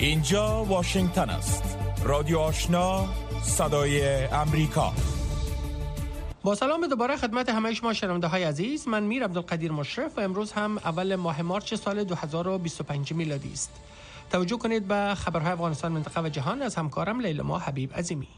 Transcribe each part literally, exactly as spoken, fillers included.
اینجا واشنگتن است. رادیو آشنا، صدای امریکا. با سلام دوباره خدمت همه شما شنونده های عزیز. من میر عبدالقدیر مشرف و امروز هم اول ماه مارس سال دو هزار و بیست و پنج میلادی است. توجه کنید به خبرهای افغانستان، منطقه و جهان از همکارم لیلا حبیب عظیمی.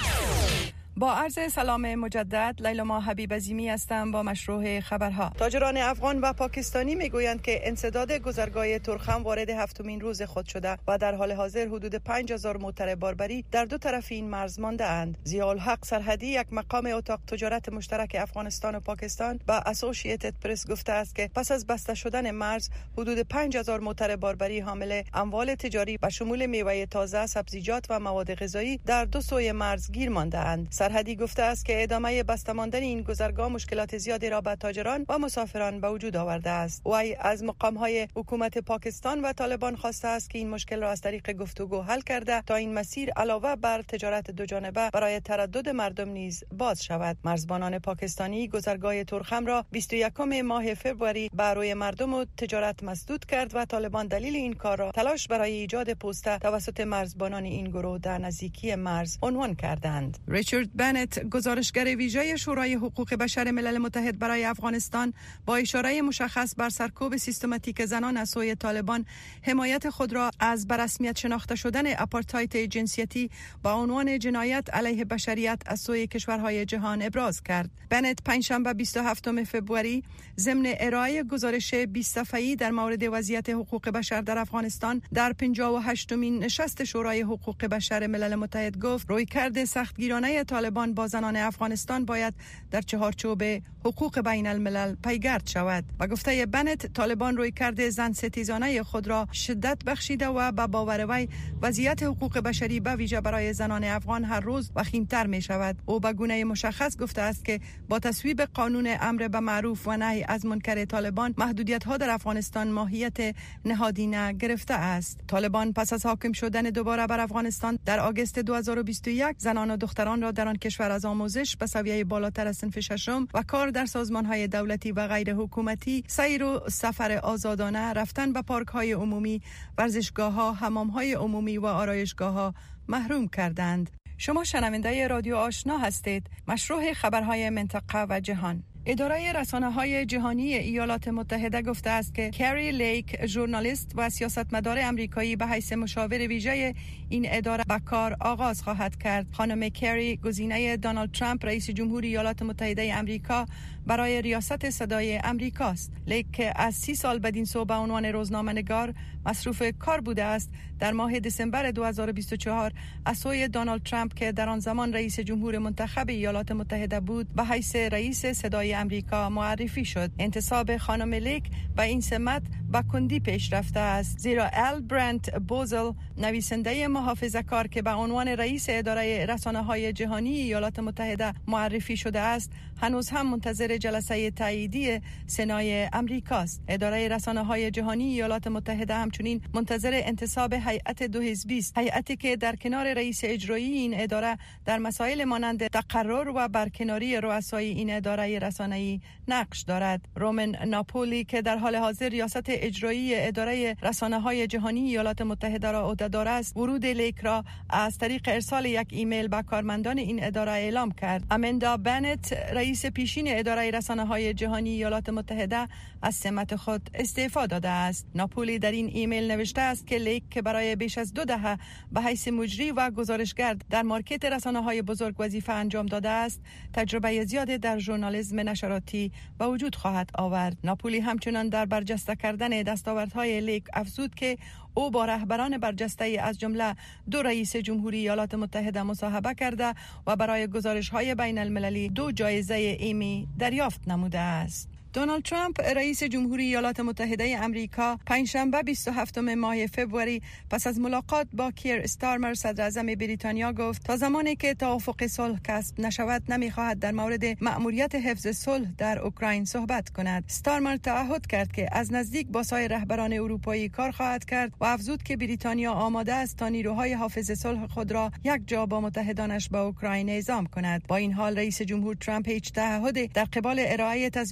با عرض سلام مجدد، لیلا حبیب عظیمی هستم با مشروع خبرها. تاجران افغان و پاکستانی میگویند که انسداد گذرگاه ترخم وارد هفتمین روز خود شده و در حال حاضر حدود پنج هزار موتر باربری در دو طرف این مرز مانده اند. ضیاءالحق سرحدی، یک مقام اتاق تجارت مشترک افغانستان و پاکستان، به اسوسییتد پرس گفته است که پس از بسته شدن مرز حدود پنج هزار موتر باربری حامل اموال تجاری به شمول میوه تازه، سبزیجات و مواد غذایی در دو سوی مرز گیر مانده اند. سرحدی گفته است که ادامه بسته ماندن این گذرگاه مشکلات زیادی را به تاجران و مسافران به وجود آورده است. وی از مقام‌های حکومت پاکستان و طالبان خواسته است که این مشکل را از طریق گفتگو حل کرده تا این مسیر علاوه بر تجارت دو جانبه برای تردد مردم نیز باز شود. مرزبانان پاکستانی گذرگاه ترخم را بیست و یکم ماه فوریه بر روی مردم و تجارت مسدود کرد و طالبان دلیل این کار را تلاش برای ایجاد پوسته توسط مرزبانان این گروه در نزدیکی مرز عنوان کردند. ریچارد بنت، گزارشگر ویژه شورای حقوق بشر ملل متحد برای افغانستان، با اشاره مشخص بر سرکوب سیستماتیک زنان از سوی طالبان، حمایت خود را از به رسمیت شناخته شدن آپارتاید جنسیتی با عنوان جنایت علیه بشریت از سوی کشورهای جهان ابراز کرد. بنت پنجشنبه بیست و هفتم فوریه ضمن ارائه گزارش بیست صفحه‌ای در مورد وضعیت حقوق بشر در افغانستان در پنجاه و هشتمین نشست شورای حقوق بشر ملل متحد گفت رویکرد سختگیرانه طالبان با زنان افغانستان باید در چهارچوب حقوق بین الملل پیگرد شود. با گفته بنت، طالبان رویکرد زن ستیزانه خود را شدت بخشیده و به باور وی وضعیت حقوق بشری به ویژه برای زنان افغان هر روز وخیمتر می شود. او به گونه مشخص گفته است که با تصویب قانون امر به معروف و نهی از منکر طالبان، محدودیت ها در افغانستان ماهیت نهادینه گرفته است. طالبان پس از حاکم شدن دوباره بر افغانستان در آگوست دو هزار و بیست و یک زنان و دختران را در آن کشور از آموزش به سویه بالاتر از صنف ششم و کار در سازمان‌های دولتی و غیر حکومتی، سیر و سفر آزادانه، رفتن به پارک‌های عمومی، ورزشگاه‌ها، حمام‌های عمومی و آرایشگاه‌ها محروم کردند. شما شنونده رادیو آشنا هستید. مشروع خبرهای منطقه و جهان. اداره رسانه‌های جهانی ایالات متحده گفته است که کری لیک، ژورنالیست و سیاستمدار آمریکایی، به حیث مشاور ویژه این اداره به کار آغاز خواهد کرد. خانم کری گزینه دونالد ترامپ رئیس جمهور ایالات متحده آمریکا برای ریاست صدای آمریکا است. لیک از سی سال بدین سو به عنوان روزنامه‌نگار مصروف کار بوده است. در ماه دسامبر دو هزار و بیست و چهار از سوی دونالد ترامپ که در آن زمان رئیس جمهور منتخب ایالات متحده بود، به حیث رئیس صدای آمریکا معرفی شد. انتصاب خانم لیک به این سمت با کندی پیش رفته است، زیرا ال برنت بوزل، نویسنده محافظه‌کار که به عنوان رئیس اداره رسانه‌های جهانی ایالات متحده معرفی شده است، هنوز هم منتظر جلسه تاییدی سنای آمریکاست. اداره رسانه‌های جهانی ایالات متحده همچنین منتظر انتصاب هیئت دو حزبی است، هیئتی که در کنار رئیس اجرایی این اداره در مسائل مانند تقرر و برکناری رؤسای این اداره رسانه‌ای نقش دارد. رومن ناپولی که در حال حاضر ریاست اجرایی اداره رسانه‌های جهانی ایالات متحده را عهده‌دار است، ورود لیک را از طریق ارسال یک ایمیل به کارمندان این اداره اعلام کرد. امندا بنت، رئیس پیشین اداره رسانه‌های جهانی ایالات متحده، از سمت خود استعفا داده است. ناپولی در این ایمیل نوشته است که لیک که برای بیش از دو دهه به حیث مجری و گزارشگر در مارکت رسانه‌های بزرگ وظیفه انجام داده است، تجربه زیادی در ژورنالیسم نشراتی به وجود خواهد آورد. ناپولی همچنان در برجسته کردن دستاوردهای لیک افزود که او با رهبران برجسته از جمله دو رئیس جمهوری ایالات متحده مصاحبه کرده و برای گزارش‌های بین المللی دو جایزه ایمی دریافت نموده است. دونالد ترامپ رئیس جمهوری ایالات متحده آمریکا پنجشنبه بیست و هفتم ماه فوریه پس از ملاقات با کیر استارمر صدر اعظم بریتانیا گفت تا زمانی که توافق صلح کسب نشود نمیخواهد در مورد مأموریت حفظ صلح در اوکراین صحبت کند. استارمر تعهد کرد که از نزدیک با سایر رهبران اروپایی کار خواهد کرد و افزود که بریتانیا آماده است تا نیروهای حافظ صلح خود را یک جا با متحدانش به اوکراین اعزام کند. با این حال رئیس جمهور ترامپ هیچ تعهدی در قبال ارائه تضمین‌های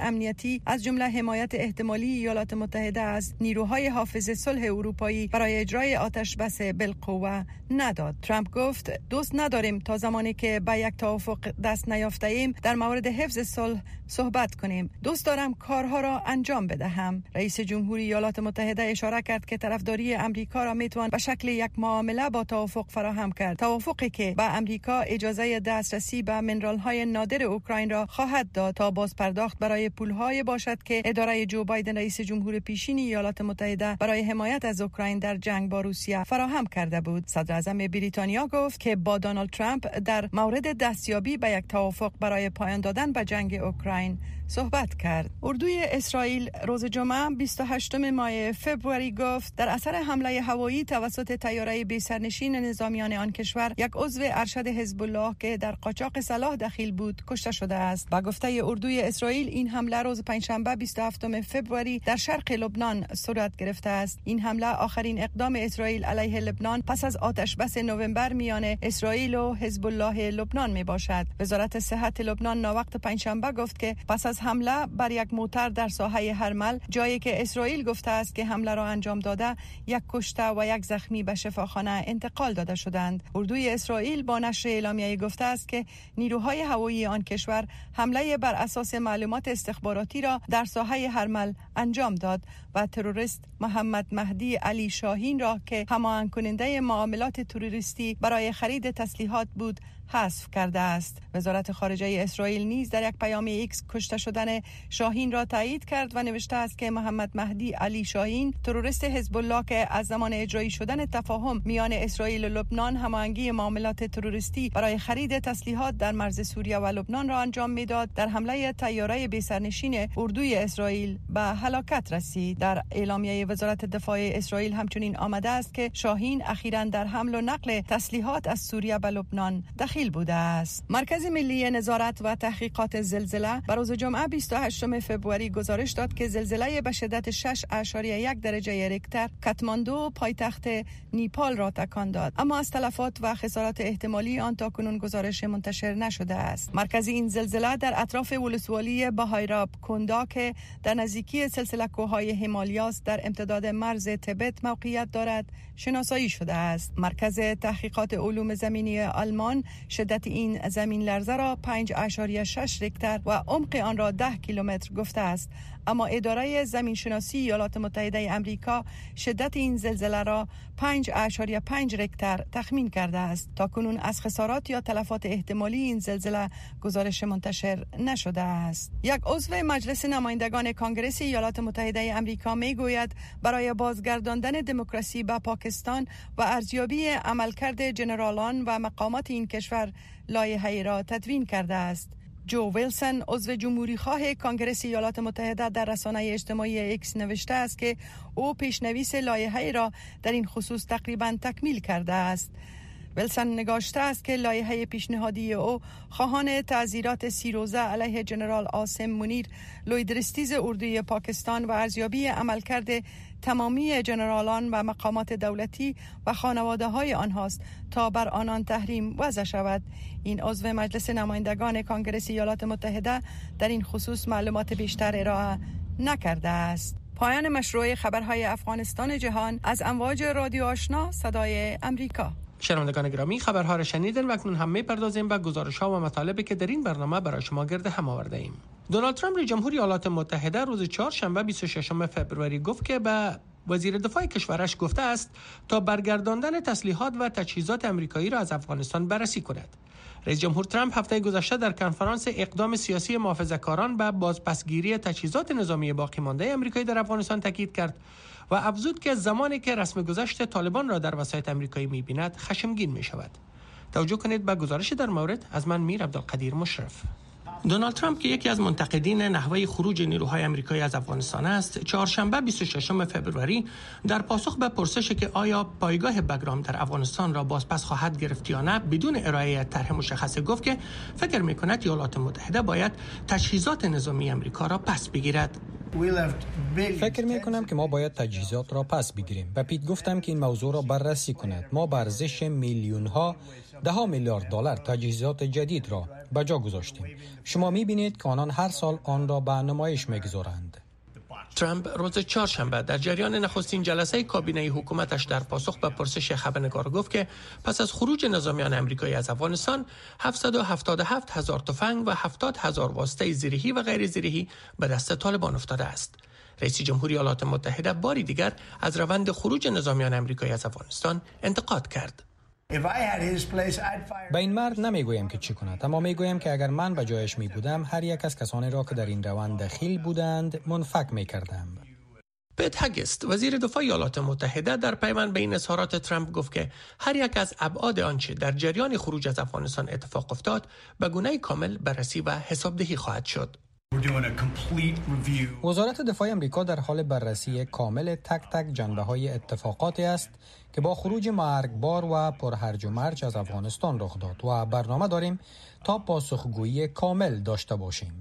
امنیتی از جمله حمایت احتمالی ایالات متحده از نیروهای حافظ صلح اروپایی برای اجرای آتش بس بالقوه نداد. ترامپ گفت دوست نداریم تا زمانی که به یک توافق دست نیافته ایم در مورد حفظ صلح صحبت کنیم. دوست دارم کارها را انجام بدهم. رئیس جمهوری ایالات متحده اشاره کرد که طرفداری امریکا را میتوان به شکل یک معامله با توافق فراهم کرد. توافقی که به امریکا اجازه دسترسی به منرال‌های نادر اوکراین را خواهد داد تا باز پرداخت برای پول‌های باشد که اداره جو بایدن رئیس جمهور پیشین ایالات متحده برای حمایت از اوکراین در جنگ با روسیه فراهم کرده بود. صدر اعظم بریتانیا گفت که با دونالد ترامپ در مورد دستیابی به یک توافق برای پایان دادن به جنگ اوکراین صحبت کرد. اردوی اسرائیل روز جمعه بیست و هشتم ماه فوریه گفت در اثر حمله هوایی توسط طیاره بی سرنشین نظامیان آن کشور یک عضو ارشد حزب الله که در قاچاق سلاح دخیل بود کشته شده است. با گفته اردوی اسرائیل این حمله روز پنجشنبه بیست و هفتم فوریه در شرق لبنان صورت گرفته است. این حمله آخرین اقدام اسرائیل علیه لبنان پس از آتش بس نوامبر میان اسرائیل و حزب الله لبنان می باشد. وزارت صحت لبنان ناوقت پنجشنبه گفت که پس از حمله بر یک موتر در ساحه هرمل، جایی که اسرائیل گفته است که حمله را انجام داده، یک کشته و یک زخمی به شفاخانه انتقال داده شدند. اردوی اسرائیل با نشر اعلامیه گفته است که نیروهای هوایی آن کشور حمله بر اساس معلومات استخباراتی را در ساحه هرمل انجام داد و تروریست محمد مهدی علی شاهین را که هماهنگ کننده معاملات تروریستی برای خرید تسلیحات بود حذف کرده است. وزارت خارجه اسرائیل نیز در یک پیام ایکس کشته شدن شاهین را تایید کرد و نوشته است که محمد مهدی علی شاهین تروریست حزب الله که از زمان اجرایی شدن تفاهم میان اسرائیل و لبنان هماهنگی معاملات تروریستی برای خرید تسلیحات در مرز سوریه و لبنان را انجام میداد، در حمله طیاره بی سرنشین اردوی اسرائیل به هلاکت رسید. در اعلامیه وزارت دفاع اسرائیل همچنین آمده است که شاهین اخیراً در حمل و نقل تسلیحات از سوریه به لبنان دخیل بوده است. مرکز ملی نظارت و تحقیقات زلزله بر روز جمعه بیست و هشتم فوریه گزارش داد که زلزله به شدت شش اعشاریه یک درجه ریکتر کاتماندو پایتخت نیپال را تکان داد، اما از تلفات و خسارات احتمالی آن تاکنون گزارش منتشر نشده است. مرکز این زلزله در اطراف ولسوالی بهایراب کندا که در نزدیکی سلسله کوههای هیمالیاس در امتداد مرز تبت موقعیت دارد شناسایی شده است. مرکز تحقیقات علوم زمینی آلمان شدت این زمین لرزه را پنج اعشاریه شش ریکتر و عمق آن را ده کیلومتر گفته است، اما اداره زمین شناسی ایالات متحده امریکا شدت این زلزله را پنج اعشاریه پنج ریکتر تخمین کرده است. تاکنون از خسارات یا تلفات احتمالی این زلزله گزارش منتشر نشده است. یک عضو مجلس نمایندگان کانگرس ایالات متحده امریکا میگوید برای بازگرداندن دموکراسی به پاکستان و ارزیابی عملکرد جنرالان و مقامات این کشور لایحه‌ای را تدوین کرده است. جو ویلسون عضو جمهوری خواه کانگرس ایالات متحده در رسانه اجتماعی ایکس نوشته است که او پیشنویس لایحه‌ای را در این خصوص تقریباً تکمیل کرده است. ویلسون نگاشته است که لایحه پیشنهادی او خواهان تعزیرات سی روزه علیه جنرال عاصم منیر، لویدرستیز اردوی پاکستان و ارزیابی عملکرد تمامی جنرالان و مقامات دولتی و خانواده های آنهاست تا بر آنان تحریم وضع شود. این عضو مجلس نمایندگان کانگرس ایالات متحده در این خصوص معلومات بیشتر ارائه نکرده است. پایان مشروع خبرهای افغانستان جهان از امواج رادیو آشنا صدای امریکا. شنوندگان گرامی، خبرها را شنیدن و اکنون هم می‌پردازیم به گزارش‌ها و مطالبی که در این برنامه برای شما گرد هم آورده ایم. دونالد ترامپ رئیس جمهور ایالات متحده روز چهارشنبه بیست و ششم فوریه گفت که به وزیر دفاع کشورش گفته است تا برگرداندن تسلیحات و تجهیزات آمریکایی را از افغانستان بررسی کند. رئیس جمهور ترامپ هفته گذشته در کنفرانس اقدام سیاسی محافظه‌کاران به بازپسگیری تجهیزات نظامی باقی مانده آمریکایی در افغانستان تاکید کرد و افزود که زمانی که رسم گذشت طالبان را در وسایط آمریکایی می‌بیند خشمگین می‌شود. توجه کنید به گزارش در مورد از من میر عبدالقدیر مشرف. دونالد ترامپ که یکی از منتقدین نحوه خروج نیروهای آمریکایی از افغانستان است، چهارشنبه بیست و ششم فوریه در پاسخ به پرسش که آیا پایگاه بگرام در افغانستان را بازپس خواهد گرفت یا نه، بدون ارائه طرح مشخص گفت که فکر می‌کند ایالات متحده باید تجهیزات نظامی آمریکا را پس بگیرد. فکر می کنم که ما باید تجهیزات را پس بگیریم. به پیت گفتم که این موضوع را بررسی کند. ما به ارزش میلیون ها، ده ها میلیارد دلار تجهیزات جدید را به جا گذاشتیم. شما می‌بینید که آنان هر سال آن را به نمایش می‌گذارند. ترامپ روز چهارشنبه در جریان نخستین جلسه کابینه حکومتش در پاسخ به پرسش خبرنگار گفت که پس از خروج نظامیان آمریکایی از افغانستان هفتصد و هفتاد و هفت هزار تفنگ و هفتاد هزار واسطه زیرهی و غیر زیرهی به دست طالبان افتاده است. رئیس جمهوری ایالات متحده باری دیگر از روند خروج نظامیان آمریکایی از افغانستان انتقاد کرد. به این مرد نمیگویم که چی کند، اما میگویم که اگر من به جایش می بودم هر یک از کسانی را که در این روند دخیل بودند منفک می کردم. پیت هگست وزیر دفاع ایالات متحده در پیوند به این اظهارات ترامپ گفت که هر یک از ابعاد آنچه در جریان خروج از افغانستان اتفاق افتاد به گونه کامل بررسی و حسابدهی خواهد شد. وزارت دفاع آمریکا در حال بررسی کامل تک تک جنبه‌های اتفاقاتی است که با خروج مرگبار و پرهرج و مرج از افغانستان رخ داد و برنامه داریم تا پاسخگویی کامل داشته باشیم.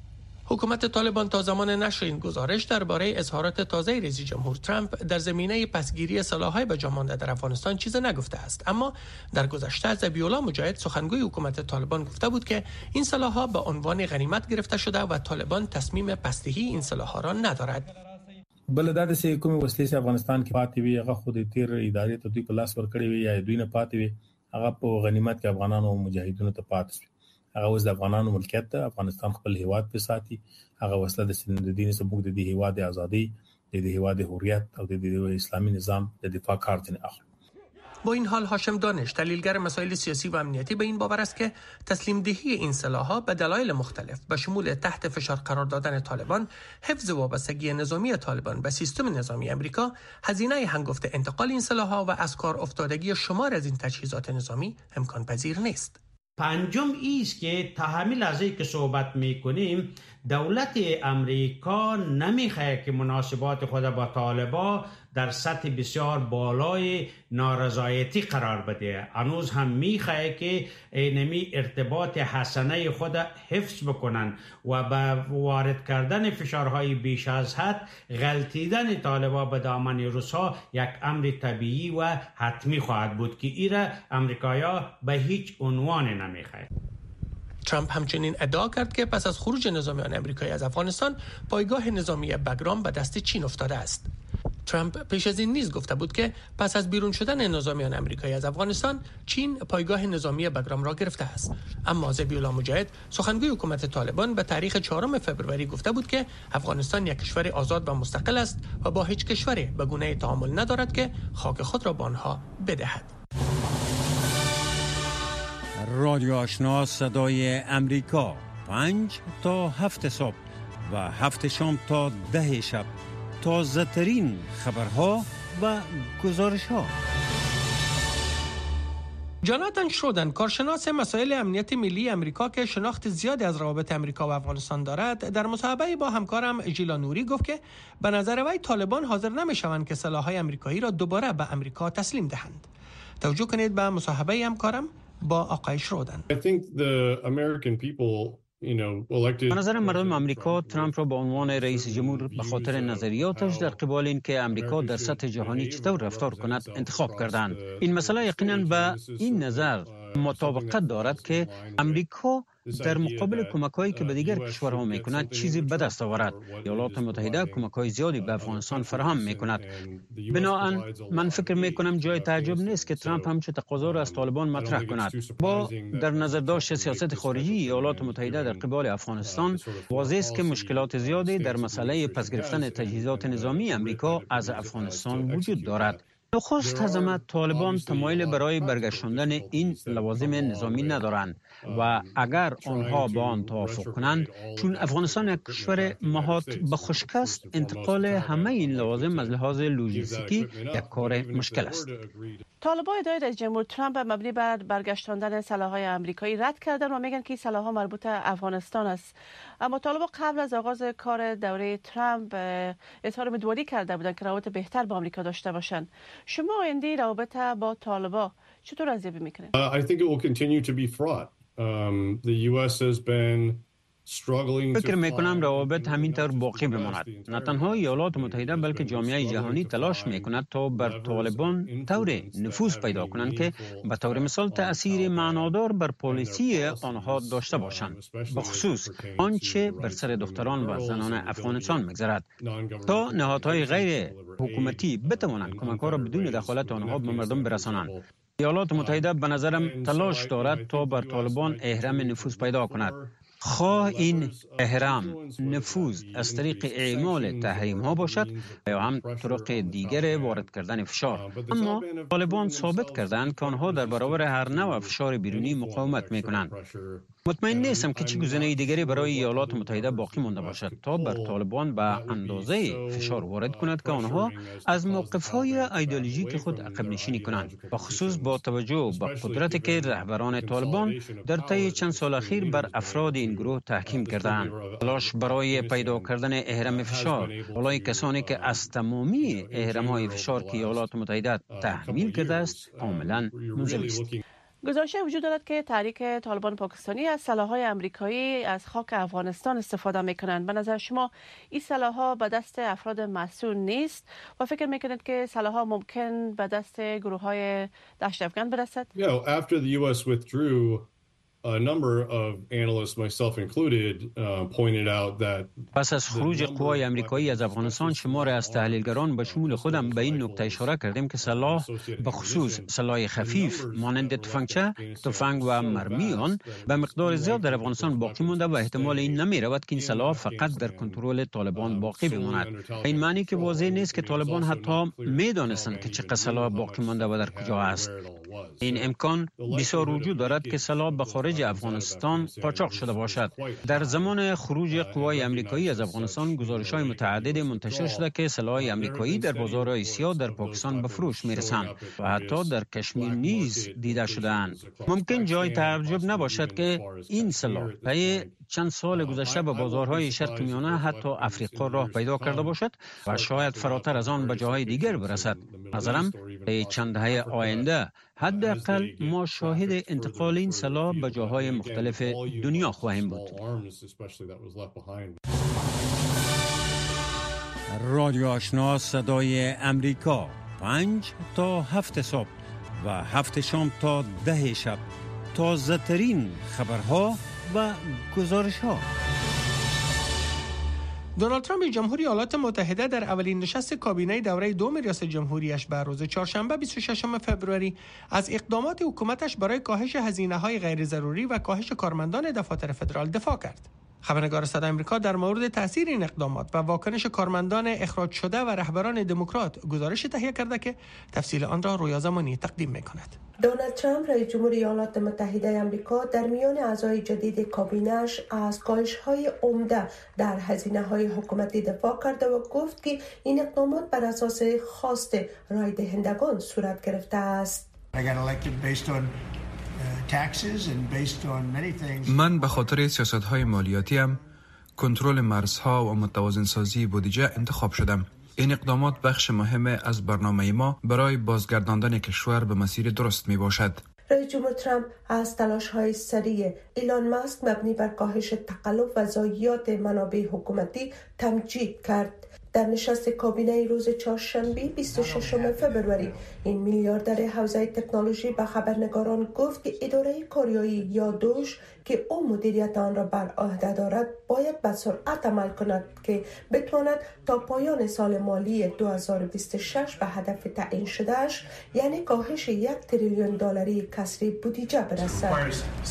حکومت طالبان تا زمان نشر این گزارش درباره اظهارات تازه رئیس جمهور ترامپ در زمینه پسگیری سلاح‌های به جا مانده در افغانستان چیز نگفته است، اما در گذشته ذبیح‌الله مجاهد سخنگوی حکومت طالبان گفته بود که این سلاح‌ها به عنوان غنیمت گرفته شده و طالبان تصمیم پسدهی این سلاح‌ها را ندارد. بل دا د کومې وسلې افغانستان کې پاتې وي هغه خو د تیر ادارې ته دوی په لاس ورکړي وي یا دوی نه پاتې وي هغه په غنیمت کې افغانانو او مجاهدینو ته پاتې وي. هغه اوس د افغانانو ملکیت ته افغانستان خپل هیواد په ساتي. هغه وسله د سندین سبوک د دې هیواد ازادي د دې هیواد حریت او د دې اسلامي نظام د دفاع کار ځنه اخلي. با این حال هاشم دانش دلیلگر مسائل سیاسی و امنیتی به این باور است که تسلیم دهی این سلاح‌ها به دلایل مختلف به شمول تحت فشار قرار دادن طالبان، حفظ وابستگی نظامی طالبان به سیستم نظامی آمریکا، هزینه هنگفت انتقال این سلاح‌ها و از کار افتادگی شمار از این تجهیزات نظامی امکان پذیر نیست. پنجم ایست که تا همین لحظه که صحبت میکنیم دولت امریکا نمیخواه که مناسبات خود با طالبان در سطح بسیار بالای نارضایتی قرار بده. هنوز هم میخواه که اینمی ارتباط حسنه خود حفظ بکنن و با وارد کردن فشارهای بیش از حد غلطیدن طالبان به دامن روس‌ها یک امر طبیعی و حتمی خواهد بود که ایره امریکایا به هیچ عنوان نمیخواه. ترامپ همچنین ادعا کرد که پس از خروج نظامیان آمریکایی از افغانستان پایگاه نظامی بگرام به دست چین افتاده است. ترامپ پیش از این نیز گفته بود که پس از بیرون شدن نظامیان آمریکایی از افغانستان چین پایگاه نظامی بگرام را گرفته است. اما ذبیح‌الله مجاهد سخنگوی حکومت طالبان به تاریخ چهارم فوریه گفته بود که افغانستان یک کشور آزاد و مستقل است و با هیچ کشوری به گونه تعامل ندارد که خاک خود را به آنها بدهد. رادیو آشنا صدای امریکا پنج تا هفت صبح و هفت شام تا ده شب تازه ترین خبرها و گزارش ها. جاناتان شرودن کارشناس مسائل امنیت ملی امریکا که شناخت زیادی از روابط امریکا و افغانستان دارد در مصاحبه با همکارم ژیلا نوری گفت که به نظر وی طالبان حاضر نمی‌شوند که سلاح‌های امریکایی را دوباره به امریکا تسلیم دهند. توجه کنید به مصاحبه همکارم با آقای شرودن. به نظر مردم آمریکا ترامپ را به عنوان رئیس جمهور به خاطر نظریاتش در قبال اینکه امریکا در سطح جهانی چطور رفتار کند انتخاب کردند. این مسئله یقینا به این نظر مطابقت دارد که امریکا در مقابل کمک‌هایی که به دیگر کشورها می‌کند چیزی به دست آورد. ایالات متحده کمک‌های زیادی به افغانستان فراهم می‌کند. بنابراین من فکر می‌کنم جای تعجب نیست که ترامپ همچه تقاضا را از طالبان مطرح کند. با در نظر داشت سیاست خارجی ایالات متحده در قبال افغانستان، واضح است که مشکلات زیادی در مسئله پس گرفتن تجهیزات نظامی امریکا از افغانستان وجود دارد. نخست از همه طالبان تمایل برای برگشتاندن این لوازم نظامی ندارند و اگر آنها با آن توافق کنند، چون افغانستان یک کشور محاط به خشکی است، انتقال همه این لوازم از لحاظ لوجستیکی یک کار مشکل است. طالبان ادعای رئیس جمهور ترامپ مبنی بر برگشتاندن سلاح‌های آمریکایی رد کردن و میگن که سلاح‌ها مربوط به افغانستان است. اما طالبان قبل از آغاز کار دوره ترامپ اظهار امیدواری کرده بودند که روابط بهتر با آمریکا داشته باشند. شما آینده روابط با طالبان چطور ارزیابی میکنید؟ I think it will continue to be fraught. Um, the U S has been فکر میکنم روابط همینطور باقی بماند. نه تنها ایالات متحده بلکه جامعه جهانی تلاش میکند تا بر طالبان طور نفوذ پیدا کنند که به طور مثال تأثیر معنادار بر پالیسی آنها داشته باشند، بخصوص آنچه بر سر دختران و زنان افغانستان میگذرد، تا نهادهای غیر حکومتی بتوانند کمک‌ها را بدون دخالت آنها به مردم برسانند. ایالات متحده به نظرم تلاش دارد تا بر طالبان احرام نفوذ پیدا کند. خواه این احرام نفوذ از طریق اعمال تحریم ها باشد یا هم طرق دیگر وارد کردن فشار، اما طالبان ثابت کردند که آنها در برابر هر نوع فشار بیرونی مقاومت میکنند. مطمئن نیستم که چه گزینه دیگری برای ایالات متحده باقی مانده باشد تا بر طالبان به اندازه فشار وارد کند که آنها از موقف‌های ایدئولوژیک خود عقب نشینی کنند، و خصوص با توجه به قدرتی که رهبران طالبان در طی چند سال اخیر بر افراد این گروه تحکیم کردند. تلاش برای پیدا کردن احرام فشار بالای کسانی که از تمامی احرام‌های فشار که ایالات متحده تحمیل کرده است کاملا منزوی است. گزارش وجود دارد که تحریک طالبان پاکستانی از سلاح‌های آمریکایی از خاک افغانستان استفاده می‌کنند. به نظر شما این سلاح‌ها به دست افراد مسئول نیست و فکر می‌کنید که سلاح‌ها ممکن به دست گروه‌های دشت افغان برسد؟ You know, after the U S withdrew, a number of analysts, myself included, uh, pointed out that پس از خروج قوای آمریکایی از افغانستان شمار از تحلیلگران به شمول خودم به این نکته اشاره کردیم که سلاح به خصوص سلاح خفیف مانند تفنگچه، تفنگ و مرمی آن به مقدار زیاد در افغانستان باقی مانده و احتمال این نمی رود که این سلاح فقط در کنترل طالبان باقی بماند. این معنی که واضح نیست که طالبان حتی می دانستند که چقدر سلاح باقی مانده و در کجا است. این امکان بسیار وجود دارد که سلاح به خارج افغانستان قاچاق شده باشد. در زمان خروج قوای آمریکایی از افغانستان گزارش‌های متعدد منتشر شده که سلاح آمریکایی در بازار آسیا در پاکستان به فروش می‌رسند و حتی در کشمیر نیز دیده شده‌اند. ممکن جای تعجب نباشد که این سلاح طی چند سال گذشته به بازارهای شرق میانه حتی افریقا راه پیدا کرده باشد و شاید فراتر از آن به جاهای دیگر برسد. نظرم طی چند دهه آینده حداقل ما شاهد انتقال این سلاح به جاهای مختلف دنیا خواهیم بود. رادیو آشنا صدای امریکا، پنج تا هفت صبح و هفت شام تا ده شب، تازه ترین خبرها و گزارش ها. دونالد ترامپ جمهوری ایالات متحده در اولین نشست کابینه دوره دوم ریاست جمهوریش بر روز چهارشنبه بیست و ششم فوریه از اقدامات حکومتش برای کاهش هزینه‌های غیر ضروری و کاهش کارمندان دفاتر فدرال دفاع کرد. خبرنگار صدای آمریکا در مورد تاثیر این اقدامات و واکنش کارمندان اخراج شده و رهبران دموکرات گزارش تهیه کرده که تفصیل آن را رویا زمانی تقدیم می‌کند. دونالد ترامپ رئیس جمهوری ایالات متحده آمریکا در میان اعضای جدید کابینه‌اش از کاهش‌های عمده در هزینه‌های حکومتی دفاع کرده و گفت که این اقدامات بر اساس خواست رای دهندگان صورت گرفته است. من به خاطر سیاست‌های مالیاتیم، کنترل مرزها و متوازن سازی بودجه انتخاب شدم. این اقدامات بخش مهم از برنامه ما برای بازگرداندن کشور به مسیر درست می باشد. رئیس جمهور ترامپ از تلاش‌های سریع ایلان ماسک مبنی بر کاهش تکلف و ضایعات منابع حکومتی تمجید کرد. در نشست کابینه روز چهارشنبه بیست و ششم فوریه این میلیاردر حوزه تکنولوژی به خبرنگاران گفت که اداره کاریایی یا دوش که او مدیریت آن را بر عهده دارد باید به سرعت عمل کند که بتواند تا پایان سال مالی دو هزار و بیست و شش به هدف تعیین شدهش یعنی کاهش یک تریلیون دلاری کسری بودجه برسد.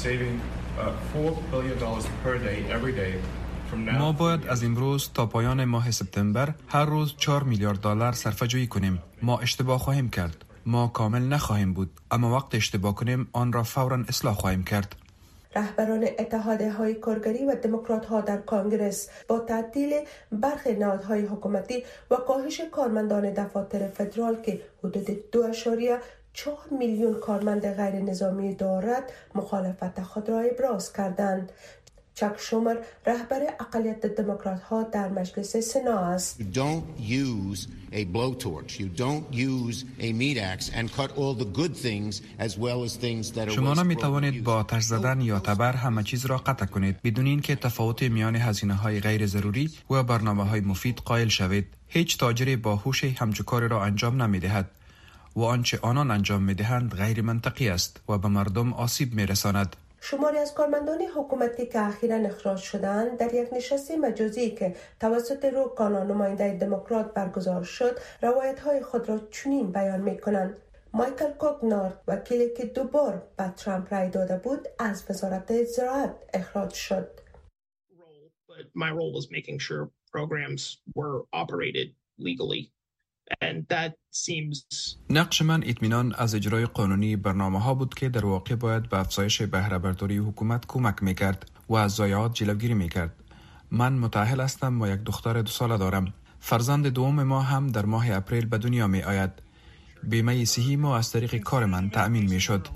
ما باید از امروز تا پایان ماه سپتامبر هر روز چهار میلیارد دلار صرفه جویی کنیم. ما اشتباه خواهیم کرد. ما کامل نخواهیم بود، اما وقت اشتباه کنیم آن را فوراً اصلاح خواهیم کرد. رهبران اتحادیه‌های کارگری و دموکرات‌ها در کنگره با تعطیل برخی نهادهای حکومتی و کاهش کارمندان دفاتر فدرال که حدود دو اشاریه چهار میلیون کارمند غیر نظامی دارد مخالفت خود را ابراز کردند. چک شومر رهبر اقلیت دموکرات ها در مجلس سنا است. You don't use a blowtorch. You don't use a meat axe and cut all the good things as well as things that are. شما نمی توانید با آتش زدن یا تبر همه چیز را قطع کنید بدون اینکه تفاوت میان هزینه های غیر ضروری و برنامه های مفید قائل شوید. هیچ تاجر باهوشی همچو کاری را انجام نمی دهد و آنچه آنان انجام می دهند غیر منطقی است و به مردم آسیب می رساند. شماری از کارمندان حکومتی که اخیراً اخراج شدند در یک نشست مجازی که توسط روکانا نماینده دموکرات برگزار شد روایت‌های خود را چنین بیان می‌کنند. مایکل کوگنارد وکیلی که دوبار به ترامپ رای داده بود از وزارت زراعت اخراج شد. My role was making sure programs were operated legally. And that seems... نقش من اطمینان از اجرای قانونی برنامه ها بود که در واقع باید به افزایش بهره برداری حکومت کمک میکرد و از ضایعات جلوگیری میکرد. من متأهل هستم و یک دختر دو ساله دارم. فرزند دوم ما هم در ماه اپریل به دنیا می آید. بیمه صحی ما از طریق کار من تأمین می شد.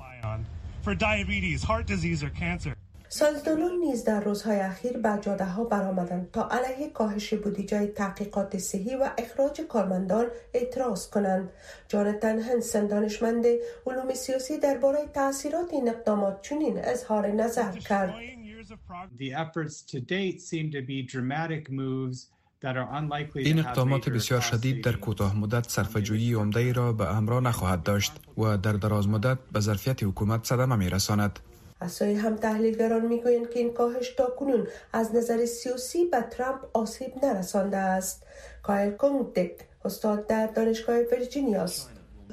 سازدانان نیز در روزهای اخیر به جاده ها برآمدند تا علیه کاهش بودجه تحقیقات صحی و اخراج کارمندان اعتراض کنند. جاناتان هنسن دانشمند علوم سیاسی درباره تاثیرات این اقدامات چنین اظهار نظر کرد. این اقدامات بسیار شدید در کوتاه مدت صرفه‌جویی عمده‌ای را به همراه نخواهد داشت و در دراز مدت به ظرفیت حکومت صدمه می‌رساند. از سوی هم تحلیلگران میگویند که این کاهش تاکنون از نظر سیاسی به ترامپ آسیب نرسانده است. کایل کنگدک استاد در دانشگاه ویرجینیا است.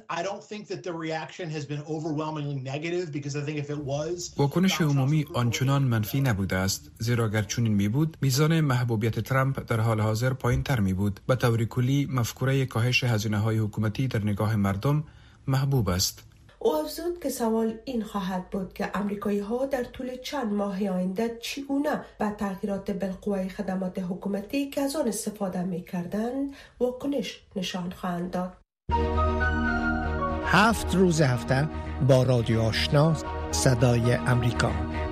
واکنش عمومی آنچنان منفی نبوده است، زیرا اگر چنین می بود میزان محبوبیت ترامپ در حال حاضر پایین تر می بود. به طور کلی مفکوره کاهش هزینه های حکومتی در نگاه مردم محبوب است. او افزود که سوال این خواهد بود که امریکایی ها در طول چند ماه آینده چگونه به تغییرات بالقوه خدمات حکومتی که از آن استفاده می کردند واکنش نشان خواهند داد. هفت روز هفته با رادیو آشنا صدای امریکا.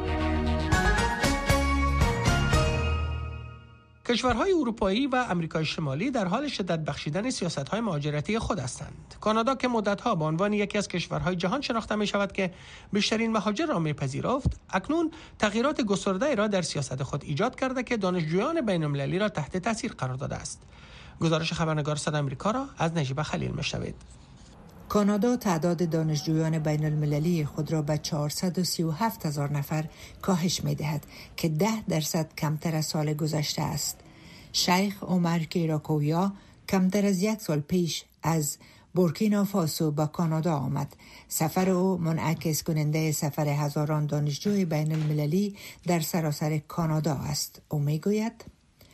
کشورهای اروپایی و آمریکای شمالی در حال شدت بخشیدن سیاست‌های مهاجرتی خود هستند. کانادا که مدت‌ها به عنوان یکی از کشورهای جهان شناخته می‌شود که بیشترین مهاجر را می‌پذیرفت، اکنون تغییرات گسترده‌ای را در سیاست خود ایجاد کرده که دانشجویان بین‌المللی را تحت تاثیر قرار داده است. گزارش خبرنگار صدای آمریکا را از نجیب خلیل می‌شنوید. کانادا تعداد دانشجویان بین المللی خود را به چهارصد و سی و هفت هزار نفر کاهش می دهد که ده درصد کمتر از سال گذشته است. شیخ عمر کیراکویا کمتر از یک سال پیش از بورکینافاسو به کانادا آمد. سفر او منعکس کننده سفر هزاران دانشجوی بین المللی در سراسر کانادا است. او می گوید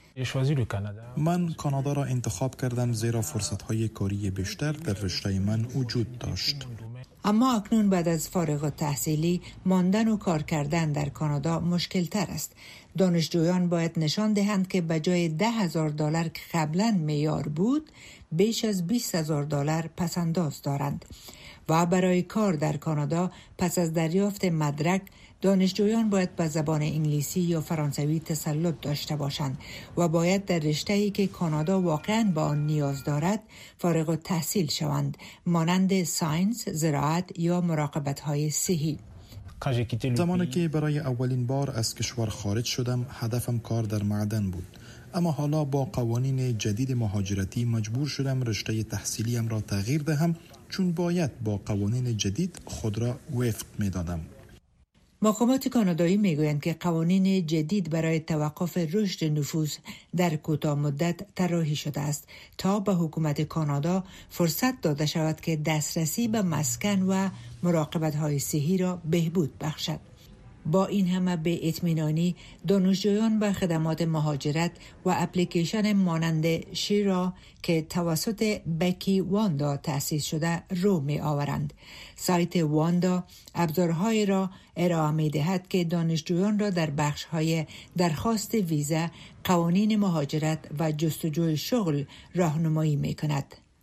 من کانادا را انتخاب کردم زیرا فرصت‌های کاری بیشتر در رشته من وجود داشت. اما اکنون بعد از فارغ التحصیلی ماندن و کار کردن در کانادا مشکل تر است. دانشجویان باید نشان دهند که به جای ده هزار دلار که قبلا معیار بود بیش از بیست هزار دلار پسنداز دارند و برای کار در کانادا پس از دریافت مدرک دانشجویان باید به زبان انگلیسی یا فرانسوی تسلط داشته باشند و باید در رشته‌ای که کانادا واقعاً به آن نیاز دارد فارغ التحصیل شوند، مانند ساینس، زراعت یا مراقبت‌های صحی. زمانی که برای اولین بار از کشور خارج شدم هدفم کار در معدن بود، اما حالا با قوانین جدید مهاجرتی مجبور شدم رشته تحصیلیم را تغییر دهم چون باید با قوانین جدید خود را وفق می‌دادم. مقامات کانادایی میگویند که قوانین جدید برای توقف رشد نفوس در کوتاه مدت طراحی شده است تا به حکومت کانادا فرصت داده شود که دسترسی به مسکن و مراقبت‌های صحی را بهبود بخشد. با این همه به اطمینانی دانشجویان به خدمات مهاجرت و اپلیکیشن مانند شیرا که توسط بکی واندا تأسیس شده رو می آورند. سایت واندا ابزارهای را ارائه می دهد که دانشجویان را در بخش‌های درخواست ویزا، قوانین مهاجرت و جستجوی شغل راهنمایی می کند.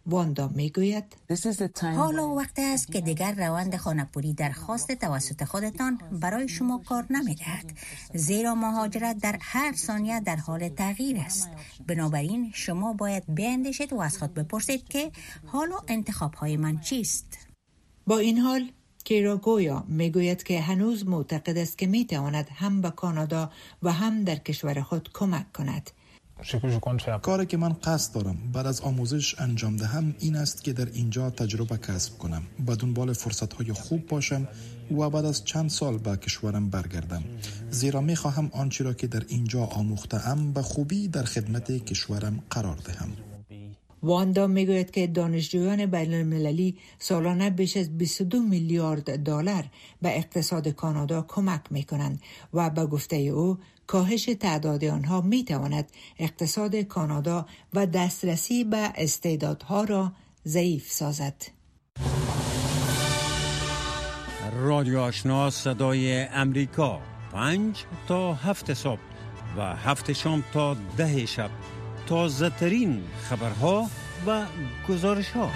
واندا میگوید حالا وقت است که دیگر روند خانه‌پوری درخواست توسط خودتان برای شما کار نمی‌دهد، زیرا مهاجرت در هر ثانیه در حال تغییر است. بنابراین شما باید بیاندیشید و از خود بپرسید که حالا انتخاب‌های من چیست. با این حال کیراگویا میگوید که هنوز معتقد است که میتواند هم به کانادا و هم در کشور خود کمک کند. کاری که من قصد دارم بعد از آموزش انجام دهم این است که در اینجا تجربه کسب کنم، به دنبال فرصت‌های خوب باشم و بعد از چند سال به کشورم برگردم، زیرا می‌خواهم آنچه را که در اینجا آموخته‌ام به خوبی در خدمت کشورم قرار دهم. واندا میگوید که دانشجویان بین المللی سالانه بیش از بیست و دو میلیارد دلار به اقتصاد کانادا کمک میکنند و به گفته او کاهش تعداد آنها میتواند اقتصاد کانادا و دسترسی به استعدادها را ضعیف سازد. رادیو آشنا صدای امریکا، پنج تا هفت صبح و هفت شام تا ده شب، تازه ترین خبرها و گزارش ها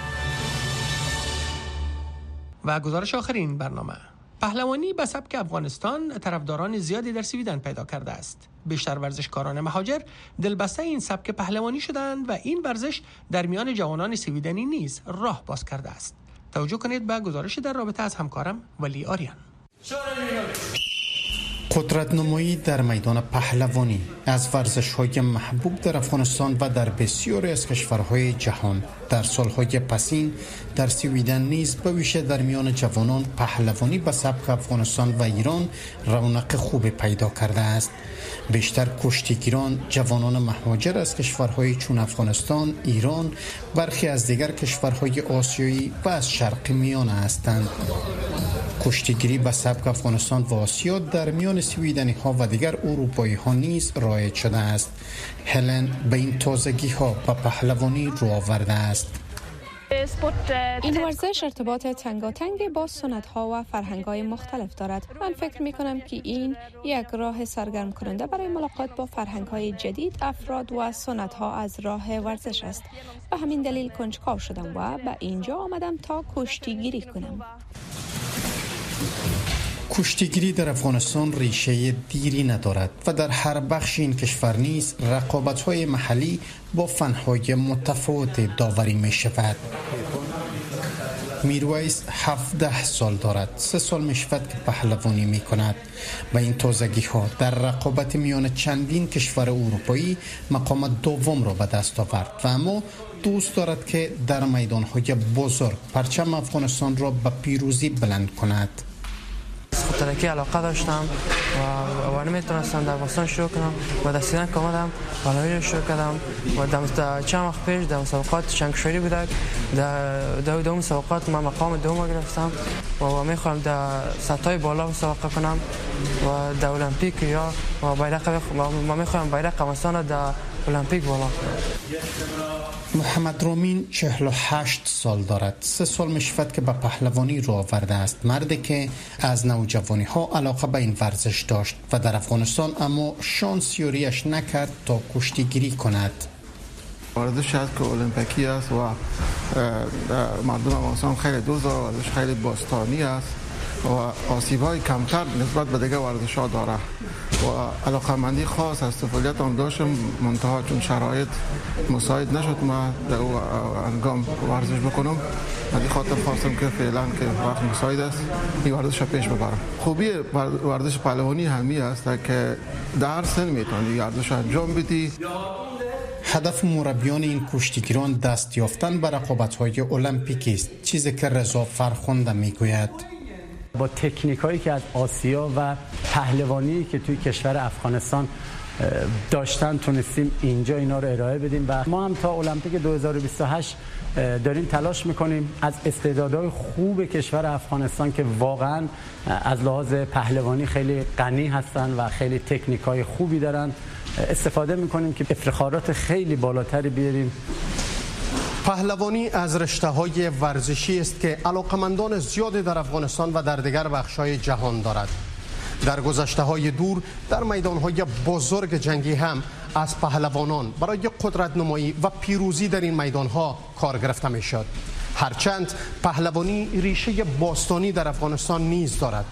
و گزارش آخرین برنامه. پهلوانی به سبک افغانستان طرفداران زیادی در سویدن پیدا کرده است. بیشتر ورزشکاران مهاجر دلبسته این سبک پهلوانی شدند و این ورزش در میان جوانان سویدنی نیز راه باز کرده است. توجه کنید به گزارش در رابطه از همکارم ولی آریان. قدرت نمایی در میدان پهلوانی از ورزش‌های محبوب در افغانستان و در بسیاری از کشورهای جهان در سالهای پسین در سویدن نیز به ویژه در میان جوانان پهلوانی به سبک افغانستان و ایران رونق خوبی پیدا کرده است. بیشتر کشتیگیران جوانان مهاجر از کشورهای چون افغانستان، ایران، برخی از دیگر کشورهای آسیایی و از شرق میانه هستند. کشتیگیری به سبک افغانستان و آسیا در میان سویدنی ها و دیگر اروپایی ها نیز رایج شده است. هلن به این تازگی ها به پهلوانی رو آورده است. این ورزش ارتباط تنگاتنگ با سنت‌ها و فرهنگ‌های مختلف دارد. من فکر می‌کنم که این یک راه سرگرم کننده برای ملاقات با فرهنگ‌های جدید، افراد و سنت‌ها از راه ورزش است. به همین دلیل کنجکاو شدم و به اینجا آمدم تا کشتیگیری کنم. کشتیگیری در افغانستان ریشه دیری ندارد و در هر بخش این کشور نیز رقابت‌های محلی با فن‌های متفاوت داوری می‌شود. میرویس هفده سال دارد، سه سال می‌شود که پهلوانی می‌کند. و این تازگی‌ها در رقابت میان چندین کشور اروپایی مقام دوم را به دست آورد و اما دوست دارد که در میدان‌های بزرگ پرچم افغانستان را به پیروزی بلند کند. خودترکی علاقه داشتم و و نمیتونستم در افغانستان شروع کنم و در سویدن که آمدم پهلوانی رو شروع کردم و در چند وقت پیش در مسابقات شنکشوری بودک در دو دو مسابقات من مقام دوم گرفتم و میخوام در سطح بالا مسابقه کنم و در المپیک یا و بیرق ما میخوام بیرق افغانستان را در المپیک بالا کنم. محمد رومین چهل و هشت سال دارد، سه سال میشود که به پهلوانی رو آورده است. مردی که از نوجوانی ها علاقه به این ورزش داشت و در افغانستان اما شانس یاریش نکرد تا کشتیگیری کند. ورزش است که المپیکی است و مردم افغانستان خیلی دوست دارند. ورزش خیلی باستانی است و آسیب‌های کمتر نسبت به دیگر ورزش‌ها داره و علاقه‌مندی خاص از طفولیت آن داشتم، منتها چون شرایط مساعد نشد ما در او انگام ورزش بکنم. من خاطر خواستم که فعلا که وقت مساعد است این ورزش را پیش ببرم. خوبی ورزش پهلوانی همی است که در سن میتونی ورزش انجام بدی. هدف مربیان این کشتیگیران دست یافتن به رقابت‌های المپیکی است، چیزی که رضا فرخنده میگوید. با تکنیکایی که از آسیا و پهلوانی که توی کشور افغانستان داشتن تونستیم اینجا اینا رو ارائه بدیم و ما هم تا المپیک دو هزار و بیست و هشت داریم تلاش میکنیم از استعدادهای خوب کشور افغانستان که واقعا از لحاظ پهلوانی خیلی غنی هستن و خیلی تکنیکای خوبی دارن استفاده میکنیم که افتخارات خیلی بالاتری بیاریم. پهلوانی از رشته‌های ورزشی است که علاقمندان زیادی در افغانستان و در دیگر بخش‌های جهان دارد. در گذشته‌های دور در میدان‌های بزرگ جنگی هم از پهلوانان برای قدرت نمایی و پیروزی در این میدان ها کار گرفته می شد. هرچند پهلوانی ریشه باستانی در افغانستان نیز دارد.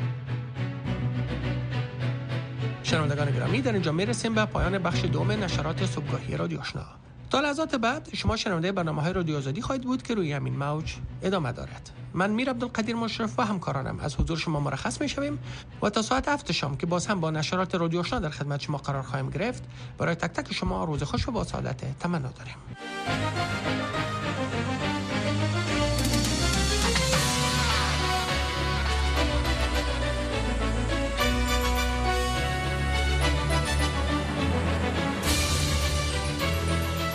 شنوندگان گرامی، در اینجا میرسیم به پایان بخش دوم نشرات صبحگاهی رادیو آشنا. تا لحظات بعد شما شنونده برنامه‌های رادیو آزادی خواهید بود که روی همین موج ادامه دارد. من میر عبدالقدیر مشرف و همکارانم از حضور شما مرخص می‌شویم و تا ساعت هفت شام که باز هم با نشرات رادیو آشنا در خدمت شما قرار خواهیم گرفت، برای تک تک شما روز خوش و با سعادت تمنا داریم.